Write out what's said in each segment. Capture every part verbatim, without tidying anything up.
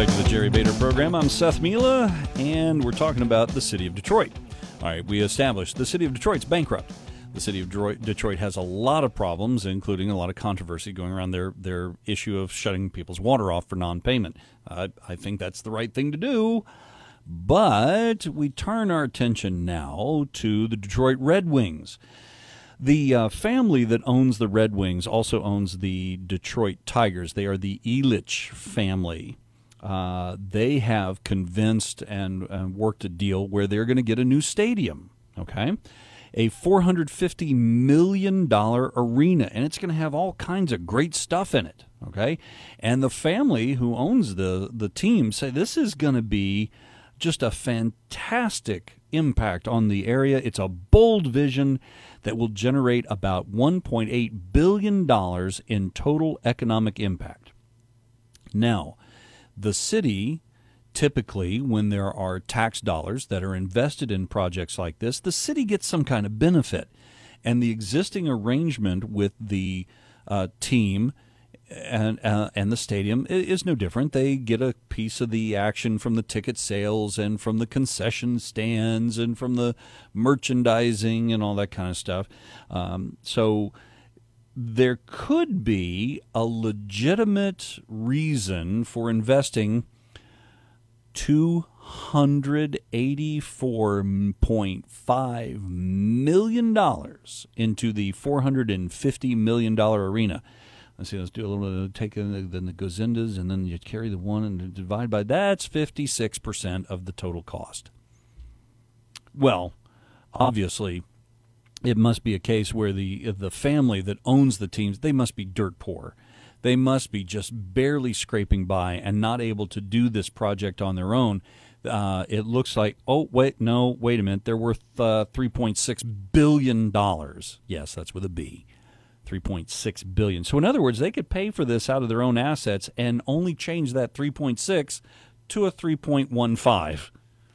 back to the Jerry Bader program. I'm Seth Mila, and we're talking about the city of Detroit. All right, we established the city of Detroit's bankrupt. The city of Detroit, Detroit has a lot of problems, including a lot of controversy going around their, their issue of shutting people's water off for non-payment. Uh, I think that's the right thing to do. But we turn our attention now to the Detroit Red Wings. The uh, family that owns the Red Wings also owns the Detroit Tigers. They are the Ilitch family. Uh, they have convinced and, and worked a deal where they're going to get a new stadium, okay? A four hundred fifty million dollars arena, and it's going to have all kinds of great stuff in it, okay? And the family who owns the, the team say this is going to be just a fantastic impact on the area. It's a bold vision that will generate about one point eight billion dollars in total economic impact. Now, the city, typically, when there are tax dollars that are invested in projects like this, the city gets some kind of benefit. And the existing arrangement with the uh, team and uh, and the stadium is no different. They get a piece of the action from the ticket sales and from the concession stands and from the merchandising and all that kind of stuff. Um, so there could be a legitimate reason for investing two hundred eighty-four point five million dollars into the four hundred fifty million dollars arena. Let's see, let's do a little bit of take in the, then the gozindas, and then you carry the one and divide by, that's fifty-six percent of the total cost. Well, obviously, it must be a case where the the family that owns the teams, they must be dirt poor. They must be just barely scraping by and not able to do this project on their own. Uh, it looks like, oh, wait, no, wait a minute, they're worth uh, three point six billion dollars. Yes, that's with a B. three point six billion dollars. So in other words, they could pay for this out of their own assets and only change that three point six to a three point one five.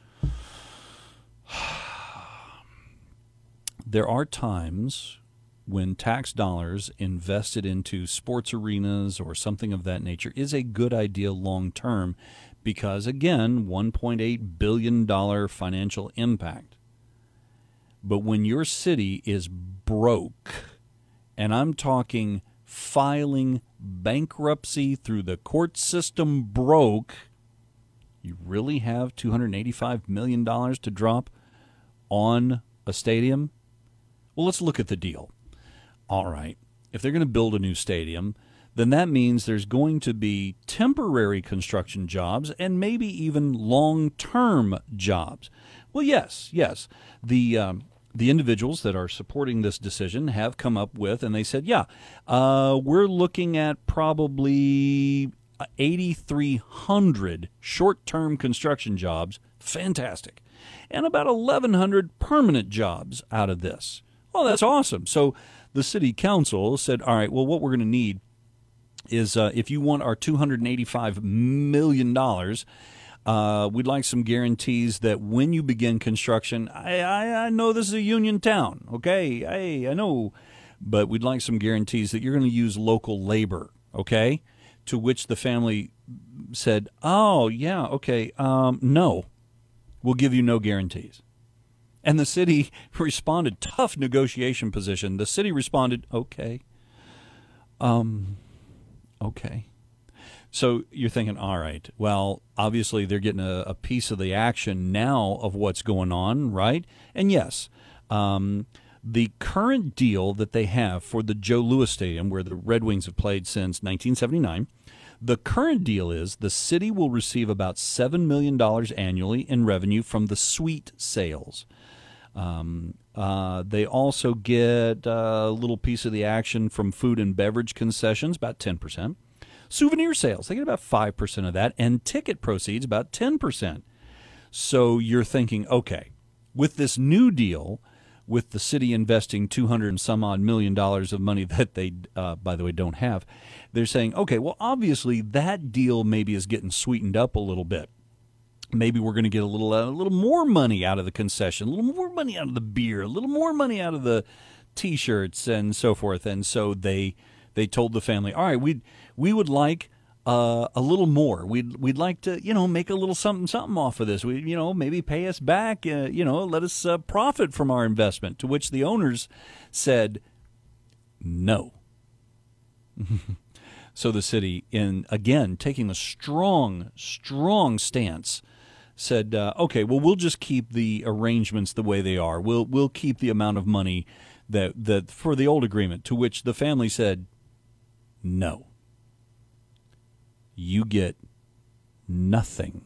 There are times when tax dollars invested into sports arenas or something of that nature is a good idea long term because, again, one point eight billion dollars financial impact. But when your city is broke, and I'm talking filing bankruptcy through the court system broke, you really have two hundred eighty-five million dollars to drop on a stadium? Well, let's look at the deal. All right, if they're going to build a new stadium, then that means there's going to be temporary construction jobs and maybe even long-term jobs. Well, yes, yes. The um, the individuals that are supporting this decision have come up with, and they said, yeah, uh, we're looking at probably eighty-three hundred short-term construction jobs, fantastic, and about eleven hundred permanent jobs out of this. Well, that's awesome. So the city council said, all right, well, what we're going to need is uh, if you want our two hundred eighty-five million dollars, uh, we'd like some guarantees that when you begin construction, I, I, I know this is a union town, okay? I, I know, but we'd like some guarantees that you're going to use local labor, okay? To which the family said, oh, yeah, okay, um, no, we'll give you no guarantees. And the city responded, tough negotiation position. The city responded, okay, um, okay. So you're thinking, all right, well, obviously they're getting a, a piece of the action now of what's going on, right? And yes, um, the current deal that they have for the Joe Louis Stadium, where the Red Wings have played since nineteen seventy-nine, the current deal is the city will receive about seven million dollars annually in revenue from the suite sales. Um, uh, they also get a little piece of the action from food and beverage concessions, about ten percent. Souvenir sales, they get about five percent of that, and ticket proceeds, about ten percent. So you're thinking, okay, with this new deal, with the city investing two hundred and some odd million dollars of money that they, uh, by the way, don't have, they're saying, okay, well, obviously that deal maybe is getting sweetened up a little bit. Maybe we're going to get a little uh, a little more money out of the concession, a little more money out of the beer, a little more money out of the T-shirts and so forth. And so they they told the family, all right, we we would like uh, a little more. We'd we'd like to, you know, make a little something something off of this. We, you know, maybe pay us back. Uh, you know, let us uh, profit from our investment." To which the owners said, "No." So the city, in again taking a strong, strong stance, said, uh, "Okay, well, we'll just keep the arrangements the way they are. We'll we'll keep the amount of money that that for the old agreement." To which the family said, "No. You get nothing."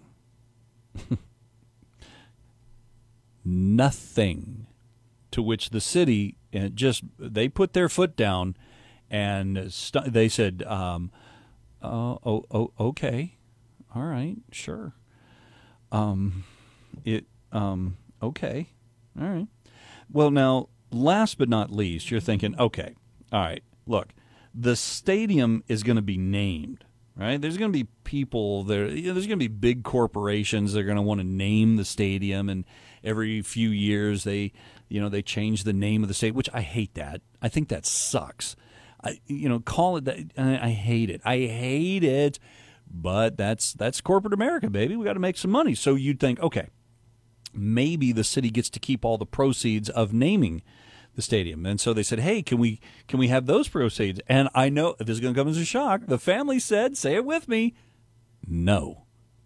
Nothing. To which the city uh, just they put their foot down. And st- they said, um, uh, oh, oh, okay, all right, sure. Um, it, um, okay, all right. Well, now, last but not least, you're thinking, okay, all right, look, the stadium is going to be named, right? There's going to be people there. You know, there's going to be big corporations that are going to want to name the stadium, and every few years they, you know, they change the name of the stadium, which I hate that. I think that sucks. I, you know, call it that. I hate it. I hate it. But that's that's corporate America, baby. We got to make some money. So you'd think, okay, maybe the city gets to keep all the proceeds of naming the stadium. And so they said, hey, can we can we have those proceeds? And I know this is going to come as a shock. The family said, say it with me, no.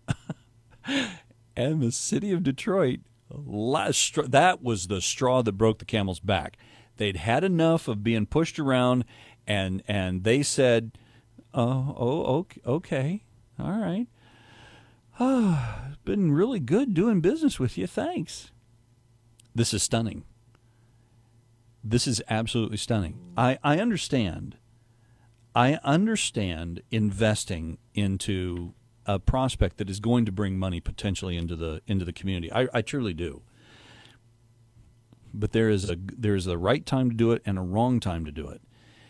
And the city of Detroit, that was the straw that broke the camel's back. They'd had enough of being pushed around. And and they said, oh, oh, okay, all right. Oh, it's been really good doing business with you. Thanks. This is stunning. This is absolutely stunning. I, I understand. I understand investing into a prospect that is going to bring money potentially into the into the community. I, I truly do. But there is a there is a right time to do it and a wrong time to do it.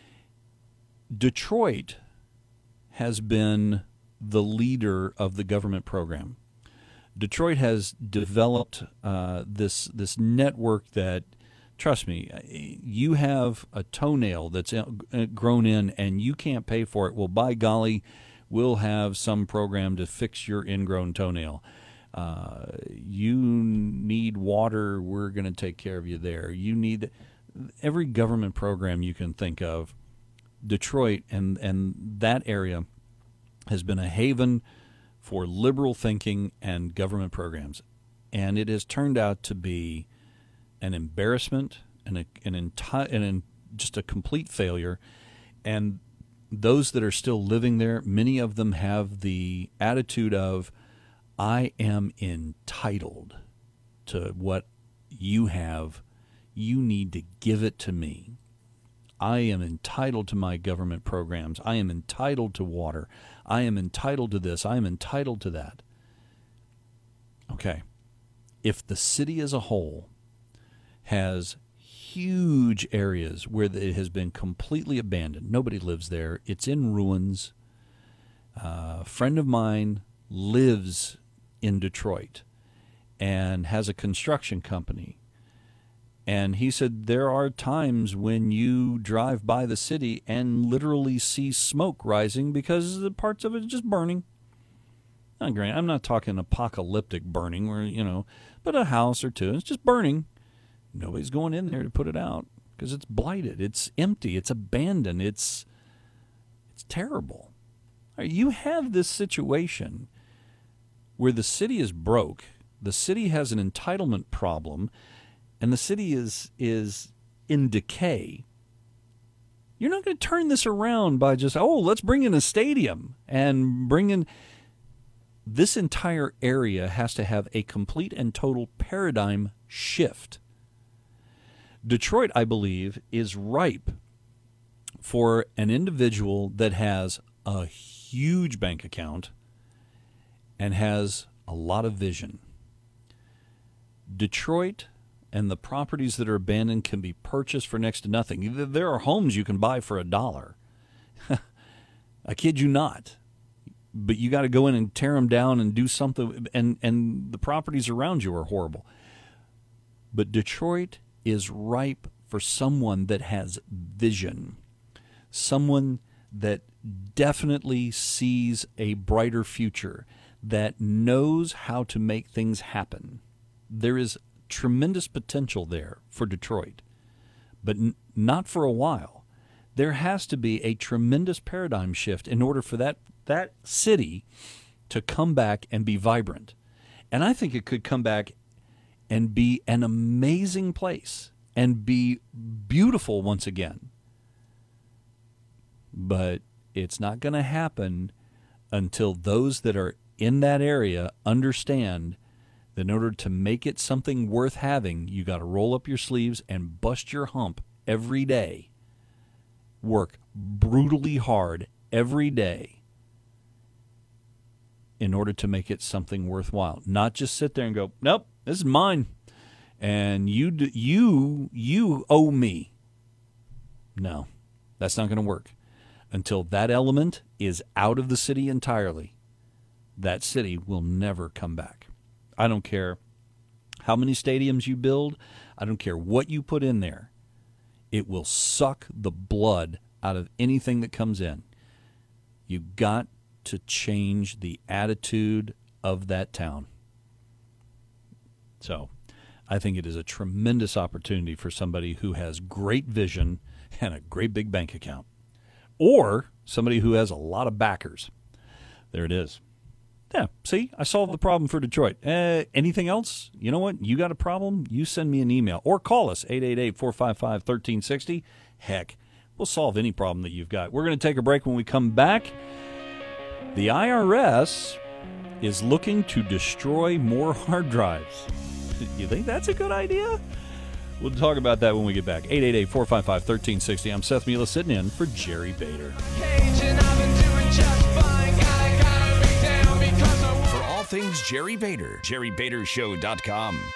Detroit has been the leader of the government program. Detroit has developed uh, this this network that, trust me, you have a toenail that's grown in and you can't pay for it. Well, by golly, we'll have some program to fix your ingrown toenail. Uh, you need water, we're going to take care of you there. You need every government program you can think of. Detroit and, and that area has been a haven for liberal thinking and government programs. And it has turned out to be an embarrassment and, a, an, enti- and an, just a complete failure. And those that are still living there, many of them have the attitude of, I am entitled to what you have. You need to give it to me. I am entitled to my government programs. I am entitled to water. I am entitled to this. I am entitled to that. Okay. If the city as a whole has huge areas where it has been completely abandoned, nobody lives there, it's in ruins. Uh, a friend of mine lives in Detroit and has a construction company. And he said there are times when you drive by the city and literally see smoke rising because the parts of it are just burning. Not great. I'm not talking apocalyptic burning where, you know, but a house or two. It's just burning. Nobody's going in there to put it out because it's blighted. It's empty. It's abandoned. It's it's terrible. You have this situation where the city is broke. The city has an entitlement problem. And the city is is in decay. You're not going to turn this around by just, oh, let's bring in a stadium and bring in. This entire area has to have a complete and total paradigm shift. Detroit, I believe, is ripe for an individual that has a huge bank account and has a lot of vision. Detroit and the properties that are abandoned can be purchased for next to nothing. There are homes you can buy for a dollar. I kid you not. But you got to go in and tear them down and do something, and, and the properties around you are horrible. But Detroit is ripe for someone that has vision, someone that definitely sees a brighter future, that knows how to make things happen. There is tremendous potential there for Detroit, but n- not for a while. There has to be a tremendous paradigm shift in order for that, that city to come back and be vibrant. And I think it could come back and be an amazing place and be beautiful once again. But it's not going to happen until those that are in that area understand that in order to make it something worth having, you got to roll up your sleeves and bust your hump every day. Work brutally hard every day in order to make it something worthwhile. Not just sit there and go, nope, this is mine, and you you you owe me. No, that's not going to work. Until that element is out of the city entirely, that city will never come back. I don't care how many stadiums you build. I don't care what you put in there. It will suck the blood out of anything that comes in. You got to change the attitude of that town. So I think it is a tremendous opportunity for somebody who has great vision and a great big bank account, or somebody who has a lot of backers. There it is. Yeah, see, I solved the problem for Detroit. Uh, anything else? You know what? You got a problem? You send me an email or call us, eight eight eight, four five five, one three six zero. Heck, we'll solve any problem that you've got. We're going to take a break. When we come back, the I R S is looking to destroy more hard drives. You think that's a good idea? We'll talk about that when we get back. eight eight eight, four five five, one three six zero. I'm Seth Mila sitting in for Jerry Bader. For all things Jerry Bader, jerry bader show dot com.